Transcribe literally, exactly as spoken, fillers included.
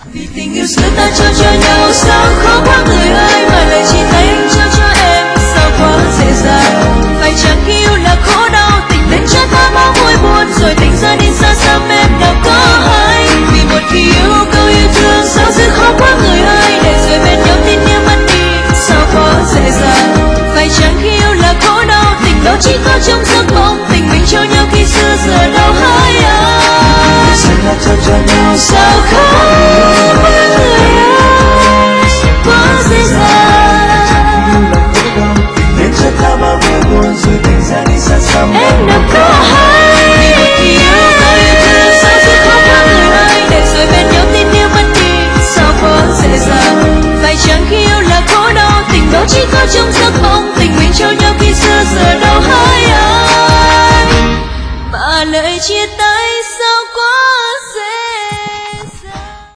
Vì tình yêu xưa ta trao cho nhau sao khó quên.